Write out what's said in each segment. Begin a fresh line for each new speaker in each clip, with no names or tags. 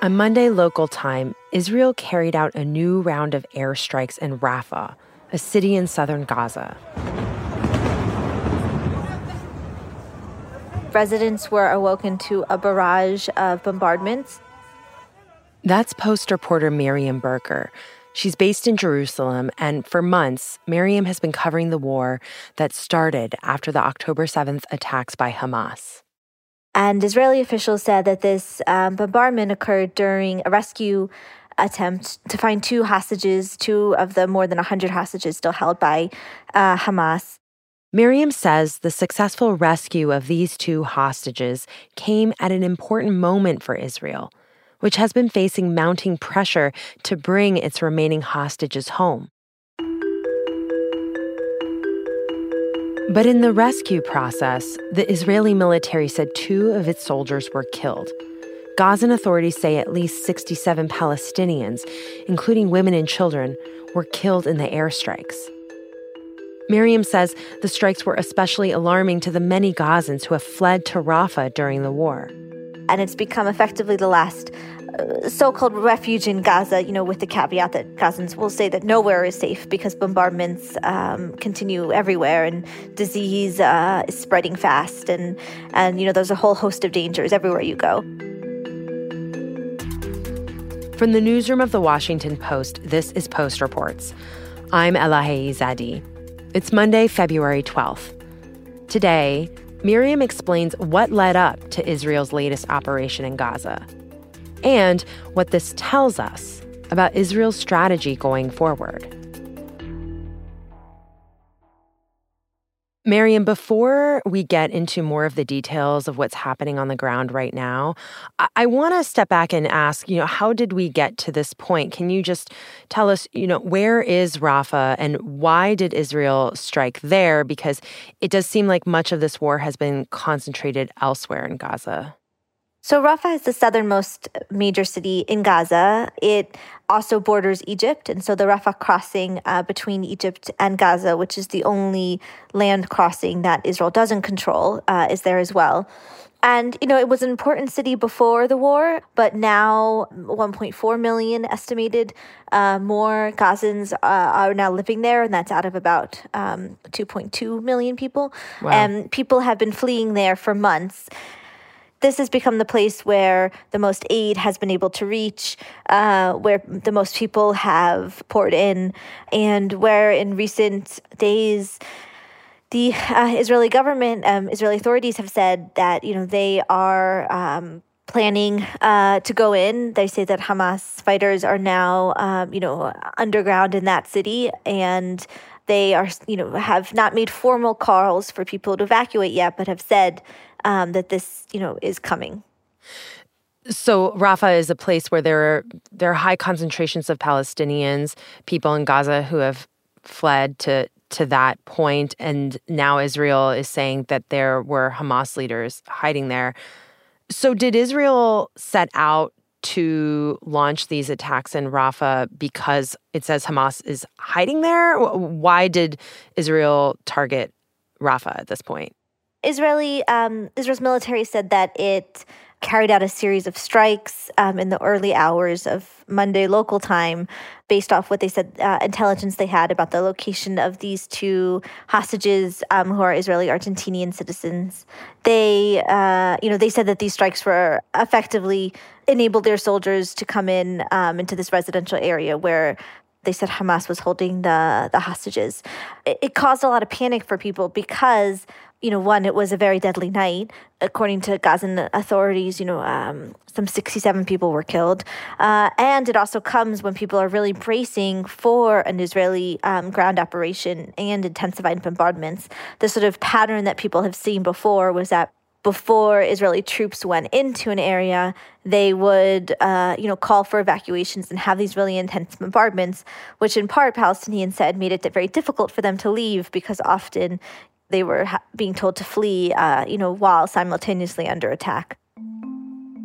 On Monday local time, Israel carried out a new round of airstrikes in Rafah, a city in southern Gaza.
Residents were awoken to a barrage of bombardments.
That's Post reporter Miriam Berker. She's based in Jerusalem, and for months, Miriam has been covering the war that started after the October 7th attacks by Hamas.
And Israeli officials said that this bombardment occurred during a rescue attempt to find two of the more than 100 hostages still held by Hamas.
Miriam says the successful rescue of these two hostages came at an important moment for Israel, which has been facing mounting pressure to bring its remaining hostages home. But in the rescue process, the Israeli military said two of its soldiers were killed. Gazan authorities say at least 67 Palestinians, including women and children, were killed in the airstrikes. Miriam says the strikes were especially alarming to the many Gazans who have fled to Rafah during the war.
And it's become effectively the last so-called refuge in Gaza, with the caveat that Gazans will say that nowhere is safe because bombardments continue everywhere and disease is spreading fast. And there's a whole host of dangers everywhere you go.
From the newsroom of The Washington Post, this is Post Reports. I'm Elahe Izadi. It's Monday, February 12th. Today, Miriam explains what led up to Israel's latest operation in Gaza and what this tells us about Israel's strategy going forward. Miriam, before we get into more of the details of what's happening on the ground right now, I want to step back and ask, how did we get to this point? Can you just tell us, where is Rafah and why did Israel strike there? Because it does seem like much of this war has been concentrated elsewhere in Gaza.
So Rafah is the southernmost major city in Gaza. It also borders Egypt. And so the Rafah crossing between Egypt and Gaza, which is the only land crossing that Israel doesn't control, is there as well. And, it was an important city before the war, but now 1.4 million estimated more Gazans are now living there, and that's out of about 2.2 million people.
Wow.
And people have been fleeing there for months. This has become the place where the most aid has been able to reach, where the most people have poured in, and where in recent days, the Israeli government, Israeli authorities have said that, they are planning to go in. They say that Hamas fighters are now, underground in that city, and they are, have not made formal calls for people to evacuate yet, but have said that this, is coming.
So Rafah is a place where there are high concentrations of Palestinians, people in Gaza who have fled to that point, and now Israel is saying that there were Hamas leaders hiding there. So did Israel set out to launch these attacks in Rafah because it says Hamas is hiding there? Why did Israel target Rafah at this point?
Israel's military said that it carried out a series of strikes in the early hours of Monday local time based off what they said intelligence they had about the location of these two hostages who are Israeli Argentinian citizens. They said that these strikes were effectively enabled their soldiers to come in into this residential area where they said Hamas was holding the hostages. It caused a lot of panic for people because one, it was a very deadly night. According to Gazan authorities, some 67 people were killed. And it also comes when people are really bracing for an Israeli ground operation and intensified bombardments. The sort of pattern that people have seen before was that before Israeli troops went into an area, they would, call for evacuations and have these really intense bombardments, which in part, Palestinians said, made it very difficult for them to leave because often they were being told to flee, while simultaneously under attack.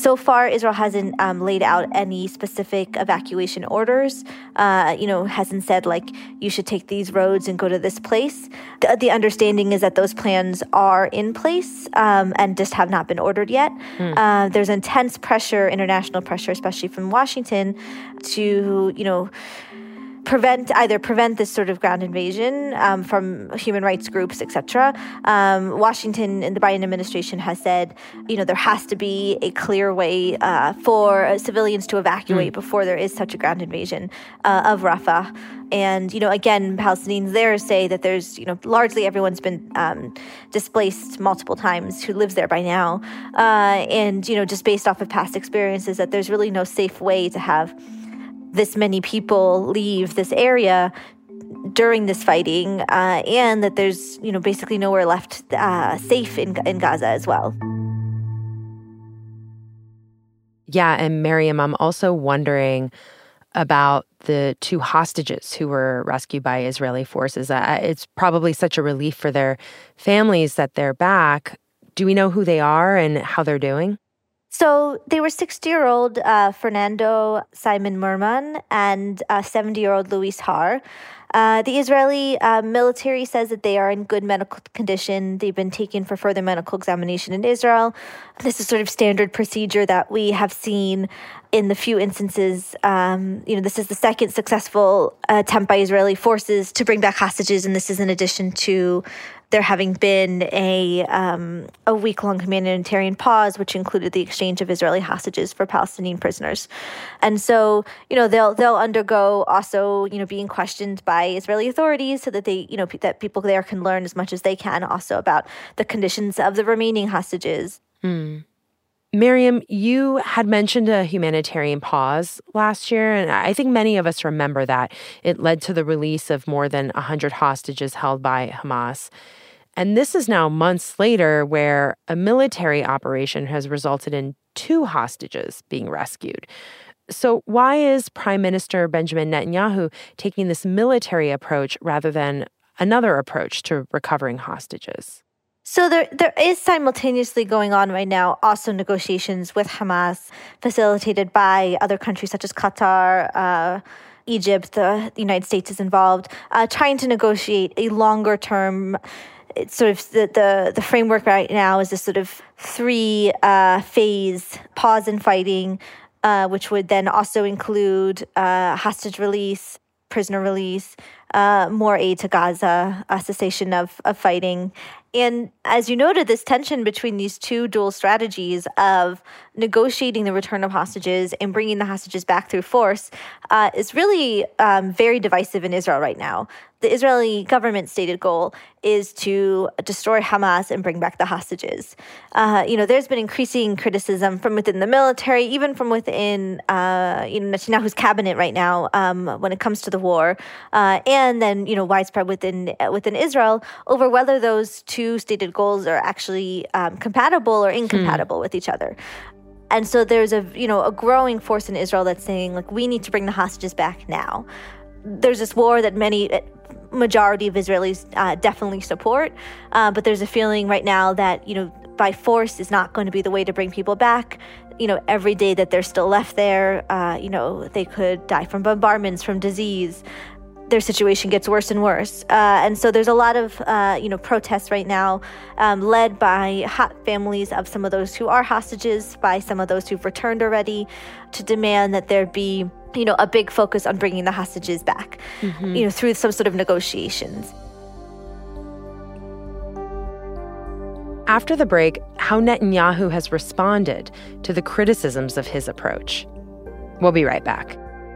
So far, Israel hasn't laid out any specific evacuation orders, hasn't said, like, you should take these roads and go to this place. The understanding is that those plans are in place and just have not been ordered yet. There's intense pressure, international pressure, especially from Washington, to, prevent this sort of ground invasion from human rights groups, etc. Washington and the Biden administration has said, there has to be a clear way for civilians to evacuate before there is such a ground invasion of Rafah. And, again, Palestinians there say that there's, largely everyone's been displaced multiple times who lives there by now. And, just based off of past experiences, that there's really no safe way to have this many people leave this area during this fighting, and that there's, basically nowhere left safe in Gaza as well.
Yeah, and Miriam, I'm also wondering about the 2 hostages who were rescued by Israeli forces. It's probably such a relief for their families that they're back. Do we know who they are and how they're doing?
So they were 60-year-old Fernando Simon Merman and 70-year-old Luis Har. The Israeli military says that they are in good medical condition. They've been taken for further medical examination in Israel. This is sort of standard procedure that we have seen in the few instances. This is the second successful attempt by Israeli forces to bring back hostages, and this is in addition to there having been a week-long humanitarian pause, which included the exchange of Israeli hostages for Palestinian prisoners. And so, they'll undergo also, being questioned by Israeli authorities so that they, that people there can learn as much as they can also about the conditions of the remaining hostages.
Miriam, you had mentioned a humanitarian pause last year, and I think many of us remember that. It led to the release of more than 100 hostages held by Hamas. And this is now months later where a military operation has resulted in 2 hostages being rescued. So why is Prime Minister Benjamin Netanyahu taking this military approach rather than another approach to recovering hostages?
So there is simultaneously going on right now also negotiations with Hamas facilitated by other countries such as Qatar, Egypt, the United States is involved, trying to negotiate a longer term. It's sort of the framework right now is this sort of 3-phase pause in fighting, which would then also include hostage release, prisoner release, more aid to Gaza, a cessation of fighting. And as you noted, this tension between these 2 dual strategies of negotiating the return of hostages and bringing the hostages back through force is really very divisive in Israel right now. The Israeli government's stated goal is to destroy Hamas and bring back the hostages. There's been increasing criticism from within the military, even from within Netanyahu's cabinet right now when it comes to the war, and then widespread within Israel over whether those 2 stated goals are actually compatible or incompatible with each other. And so there's a growing force in Israel that's saying, like, we need to bring the hostages back now. There's this war that majority of Israelis definitely support, but there's a feeling right now that, by force is not going to be the way to bring people back. Every day that they're still left there, they could die from bombardments, from disease. Their situation gets worse and worse. And so there's a lot of, protests right now led by families of some of those who are hostages, by some of those who've returned already, to demand that there be, a big focus on bringing the hostages back, through some sort of negotiations.
After the break, how Netanyahu has responded to the criticisms of his approach. We'll be right back.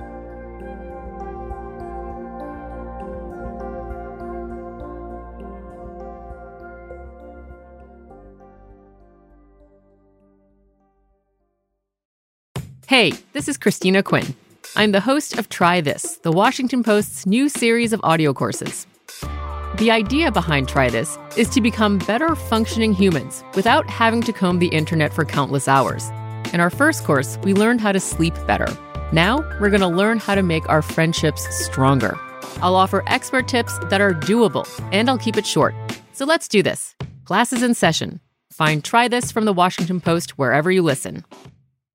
Hey, this is Christina Quinn. I'm the host of Try This, the Washington Post's new series of audio courses. The idea behind Try This is to become better functioning humans without having to comb the internet for countless hours. In our first course, we learned how to sleep better. Now, we're going to learn how to make our friendships stronger. I'll offer expert tips that are doable, and I'll keep it short. So let's do this. Class is in session. Find Try This from the Washington Post wherever you listen.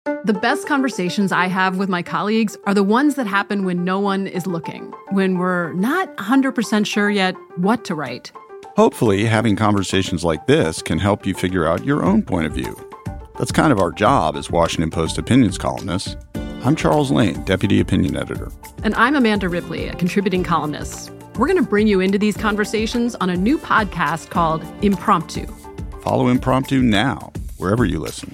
The best conversations I have with my colleagues are the ones that happen when no one is looking, when we're not 100% sure yet what to write.
Hopefully, having conversations like this can help you figure out your own point of view. That's kind of our job as Washington Post opinions columnists. I'm Charles Lane, Deputy Opinion Editor.
And I'm Amanda Ripley, a contributing columnist. We're going to bring you into these conversations on a new podcast called Impromptu.
Follow Impromptu now, wherever you listen.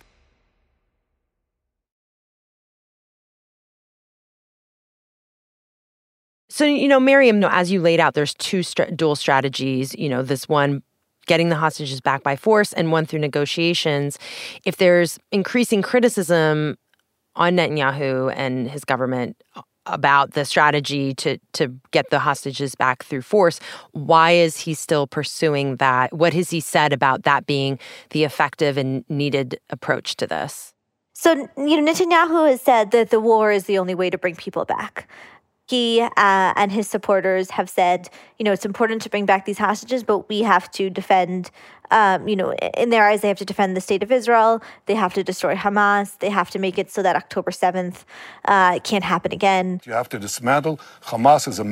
So, Miriam, as you laid out, there's two dual strategies, this one getting the hostages back by force and one through negotiations. If there's increasing criticism on Netanyahu and his government about the strategy to get the hostages back through force, why is he still pursuing that? What has he said about that being the effective and needed approach to this?
So, Netanyahu has said that the war is the only way to bring people back. He and his supporters have said, it's important to bring back these hostages, but we have to defend, in their eyes, they have to defend the state of Israel. They have to destroy Hamas. They have to make it so that October 7th can't happen again.
You have to dismantle Hamas as a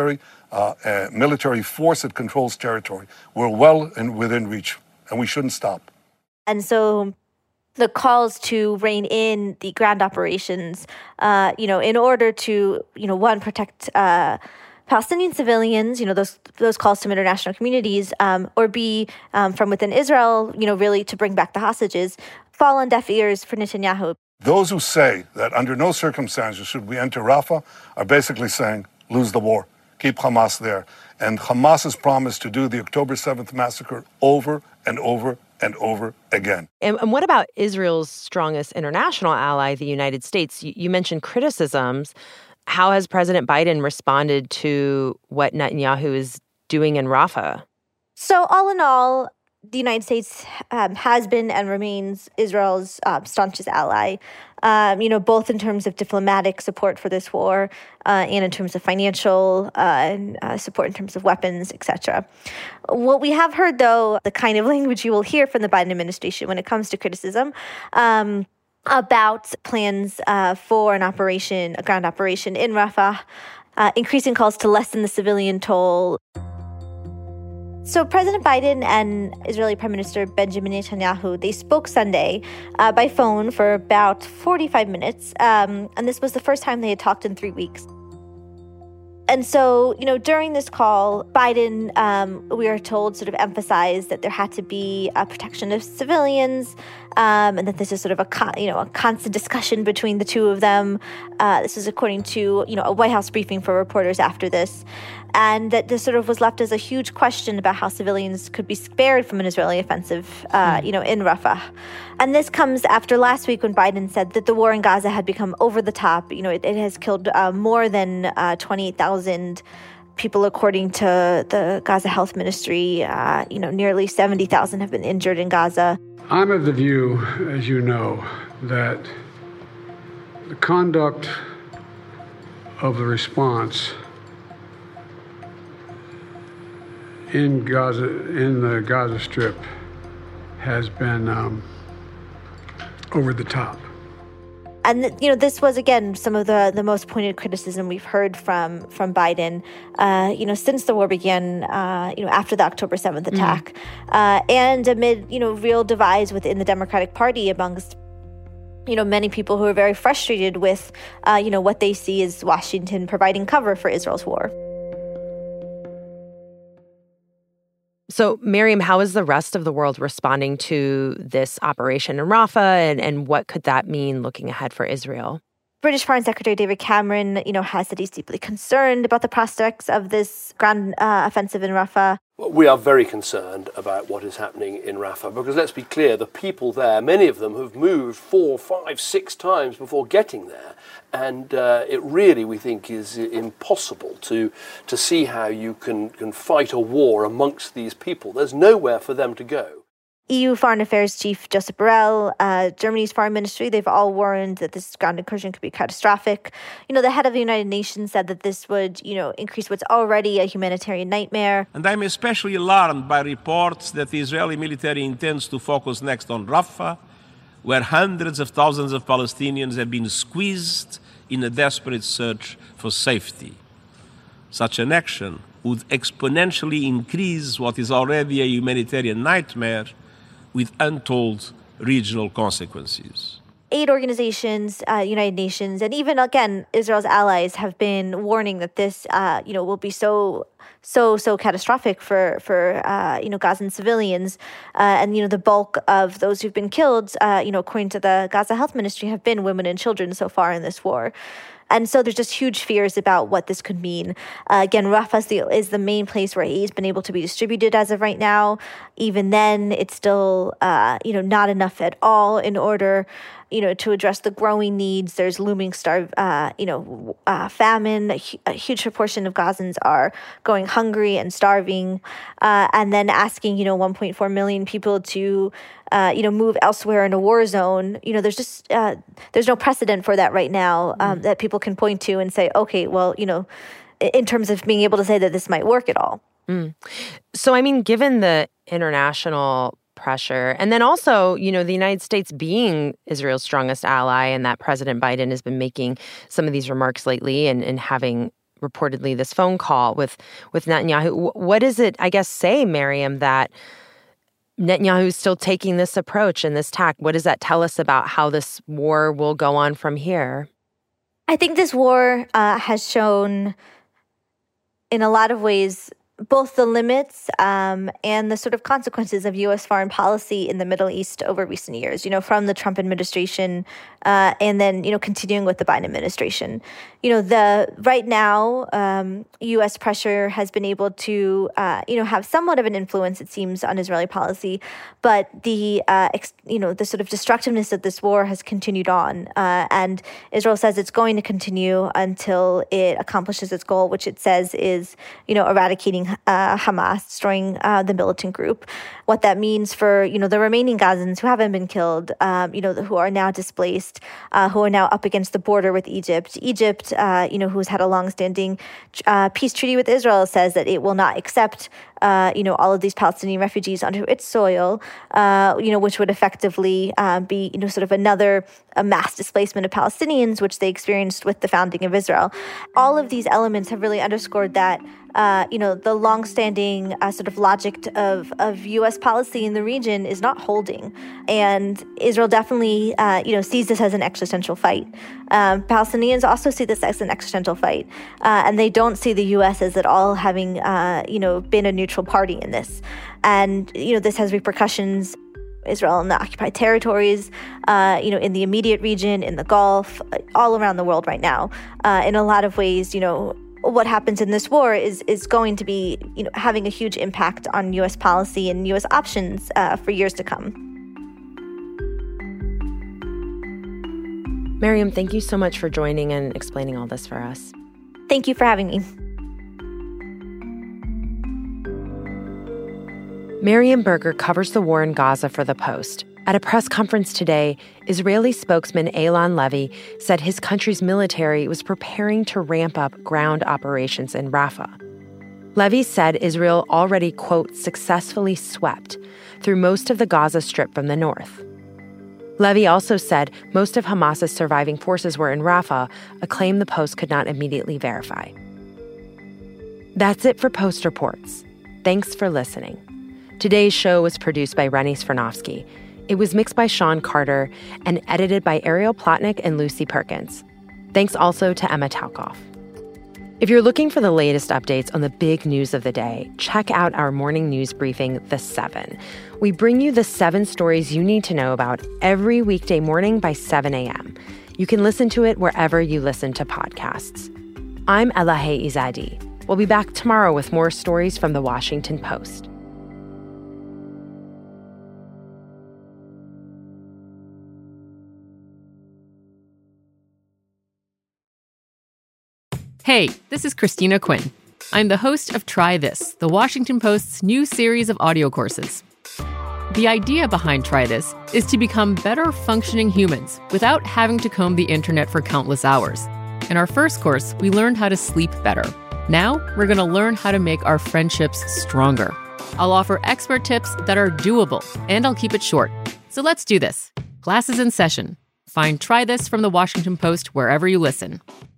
military force that controls territory. We're well and within reach, and we shouldn't stop.
And so the calls to rein in the ground operations, in order to, one, protect Palestinian civilians, those calls to international communities, or B, from within Israel, really to bring back the hostages, fall on deaf ears for Netanyahu.
Those who say that under no circumstances should we enter Rafah are basically saying, lose the war, keep Hamas there. And Hamas's promise to do the October 7th massacre over and over and over again.
And what about Israel's strongest international ally, the United States? You mentioned criticisms. How has President Biden responded to what Netanyahu is doing in Rafah?
So all in all, the United States has been and remains Israel's staunchest ally, both in terms of diplomatic support for this war and in terms of financial support in terms of weapons, etc. What we have heard, though, the kind of language you will hear from the Biden administration when it comes to criticism about plans for a ground operation in Rafah, increasing calls to lessen the civilian toll. So President Biden and Israeli Prime Minister Benjamin Netanyahu, they spoke Sunday by phone for about 45 minutes. And this was the first time they had talked in 3 weeks. And so, during this call, Biden, we are told, sort of emphasized that there had to be a protection of civilians, and that this is sort of a constant discussion between the two of them. This is according to, a White House briefing for reporters after this. And that this sort of was left as a huge question about how civilians could be spared from an Israeli offensive, in Rafah. And this comes after last week when Biden said that the war in Gaza had become over the top. It has killed more than 28,000 people, according to the Gaza Health Ministry. Nearly 70,000 have been injured in Gaza.
I'm of the view, as you know, that the conduct of the response in the Gaza Strip has been over the top.
And, this was, again, some of the most pointed criticism we've heard from Biden, since the war began, after the October 7th attack, and amid, real divides within the Democratic Party amongst, many people who are very frustrated with, what they see as Washington providing cover for Israel's war.
So, Miriam, how is the rest of the world responding to this operation in Rafah, and what could that mean looking ahead for Israel?
British Foreign Secretary David Cameron, has said he's deeply concerned about the prospects of this ground offensive in Rafah.
We are very concerned about what is happening in Rafah because, let's be clear, the people there, many of them have moved 4, 5, 6 times before getting there. And it really, we think, is impossible to see how you can fight a war amongst these people. There's nowhere for them to go.
EU Foreign Affairs Chief Josep Borrell, Germany's foreign ministry, they've all warned that this ground incursion could be catastrophic. The head of the United Nations said that this would, increase what's already a humanitarian nightmare.
And I'm especially alarmed by reports that the Israeli military intends to focus next on Rafah, where hundreds of thousands of Palestinians have been squeezed in a desperate search for safety. Such an action would exponentially increase what is already a humanitarian nightmare with untold regional consequences.
Aid organizations, United Nations, and even, again, Israel's allies have been warning that this, will be so catastrophic for Gazan civilians. And the bulk of those who've been killed, according to the Gaza Health Ministry, have been women and children so far in this war. And so there's just huge fears about what this could mean. Again, Rafah is the main place where aid has been able to be distributed as of right now. Even then, it's still, not enough at all in order, to address the growing needs. There's looming famine. A huge proportion of Gazans are going hungry and starving. And then asking, 1.4 million people to move elsewhere in a war zone. There's just there's no precedent for that right now that people can point to and say, okay, well, in terms of being able to say that this might work at all.
So, given the international pressure, and then also, the United States being Israel's strongest ally, and that President Biden has been making some of these remarks lately and having reportedly this phone call with Netanyahu, what does it, say, Miriam, that Netanyahu is still taking this approach and this tack? What does that tell us about how this war will go on from here?
I think this war has shown, in a lot of ways, both the limits and the sort of consequences of U.S. foreign policy in the Middle East over recent years, from the Trump administration and then, continuing with the Biden administration. Right now, U.S. pressure has been able to, have somewhat of an influence, it seems, on Israeli policy, but the sort of destructiveness of this war has continued on. And Israel says it's going to continue until it accomplishes its goal, which it says is, eradicating Hamas, destroying the militant group. What that means for, the remaining Gazans who haven't been killed, who are now displaced, who are now up against the border with Egypt. Egypt, who's had a longstanding peace treaty with Israel, says that it will not accept all of these Palestinian refugees onto its soil, which would effectively be, sort of another mass displacement of Palestinians, which they experienced with the founding of Israel. All of these elements have really underscored that, the longstanding sort of logic of U.S. policy in the region is not holding. And Israel definitely, sees this as an existential fight. Palestinians also see this as an existential fight. And they don't see the U.S. as at all having, been a neutral party in this. And, this has repercussions. Israel in the occupied territories, in the immediate region, in the Gulf, all around the world right now. In a lot of ways, what happens in this war is going to be, having a huge impact on U.S. policy and U.S. options for years to come.
Miriam, thank you so much for joining and explaining all this for us.
Thank you for having me.
Miriam Berger covers the war in Gaza for The Post. At a press conference today, Israeli spokesman Eylon Levy said his country's military was preparing to ramp up ground operations in Rafah. Levy said Israel already, quote, successfully swept through most of the Gaza Strip from the north. Levy also said most of Hamas's surviving forces were in Rafah, a claim the Post could not immediately verify. That's it for Post Reports. Thanks for listening. Today's show was produced by Rennie Svirnovsky. It was mixed by Sean Carter and edited by Ariel Plotnick and Lucy Perkins. Thanks also to Emma Talkoff. If you're looking for the latest updates on the big news of the day, check out our morning news briefing, The 7. We bring you the 7 stories you need to know about every weekday morning by 7 a.m. You can listen to it wherever you listen to podcasts. I'm Elahe Izadi. We'll be back tomorrow with more stories from The Washington Post.
Hey, this is Christina Quinn. I'm the host of Try This, the Washington Post's new series of audio courses. The idea behind Try This is to become better functioning humans without having to comb the internet for countless hours. In our first course, we learned how to sleep better. Now, we're going to learn how to make our friendships stronger. I'll offer expert tips that are doable, and I'll keep it short. So let's do this. Class is in session. Find Try This from The Washington Post wherever you listen.